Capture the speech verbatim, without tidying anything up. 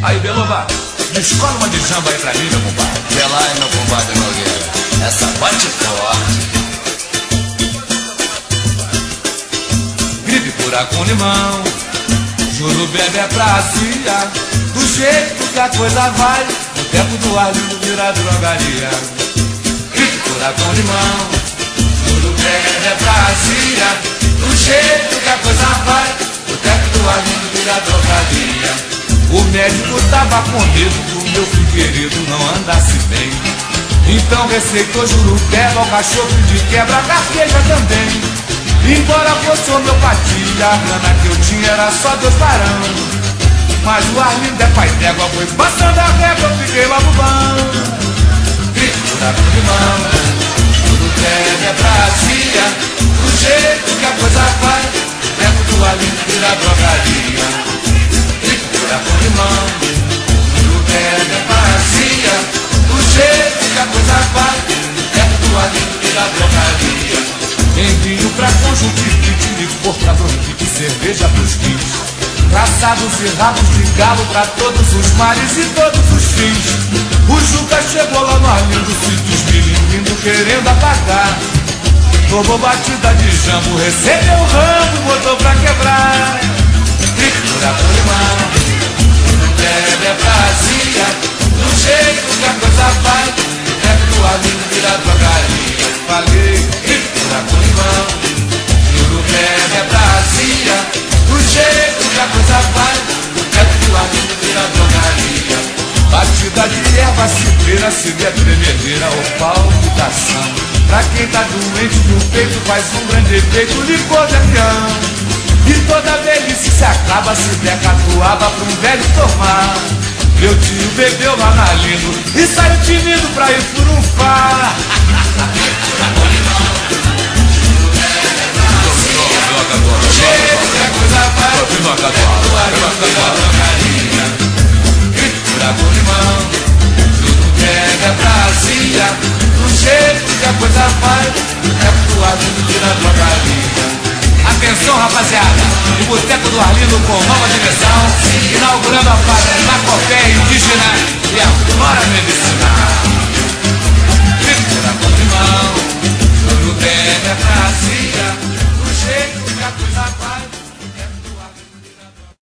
Aí, Beloba, descola uma de jamba aí pra mim, meu compadre. Vê lá, meu compadre Nogueira, essa bate forte. Gripe, cura com limão, Jurubeba é pra cia. Do jeito que a coisa vai, o tempo do alho vira drogaria. Gripe, cura com limão, Jurubeba é pra cia. Do jeito que a coisa vai, o tempo do alho vira drogaria. O médico tava com medo do meu filho querido não andasse bem. Então receitou jurubeba, o cachorro de quebra, carqueja também. Embora fosse homeopatia, a grana que eu tinha era só Deus parando. Mas o Arlindo é pai d'égua, foi passando a régua, eu fiquei logo bom. Tritura com limão, jurubeba é pra cia. Do jeito que a coisa vai, tempo do Arlindo vira drogaria. Tritura com limão, jurubeba é pra cia. Do jeito que a coisa vai, tempo do Arlindo vira drogaria. Envio pra conjuntivite, licor pra bronquite, cerveja pros kits. Traçados e rabos de galo pra todos os mares e todos os fins. O Juca chegou lá no Arlindo, se desmilindo, querendo apagar. Tomou batida de jambo, recebeu o ramo, botou pra quebrar. Tritura com limão, jurubeba é pra cia. Do jeito que a coisa vai, tempo do Arlindo vira drogaria. Falei, tritura com limão, jurubeba é pra cia. Do jeito que a coisa vai, tempo do Arlindo vira drogaria. Batida de erva, cidreira, cibia, tremedeira, o palpitação. Pra quem tá doente no peito faz um grande efeito, licor de avião. E toda velhice se acaba, se der catuaba pra um velho tomar. Meu tio bebeu lá na Arlindo e saiu tímido pra ir furunfar. Jeito que a coisa vai, tritura com limão, jurubeba é pra cia. Do jeito que a coisa vai, tempo do Arlindo vira drogaria. Atenção, rapaziada, o Boteco do Arlindo com nova direção, inaugurando a fase na Copé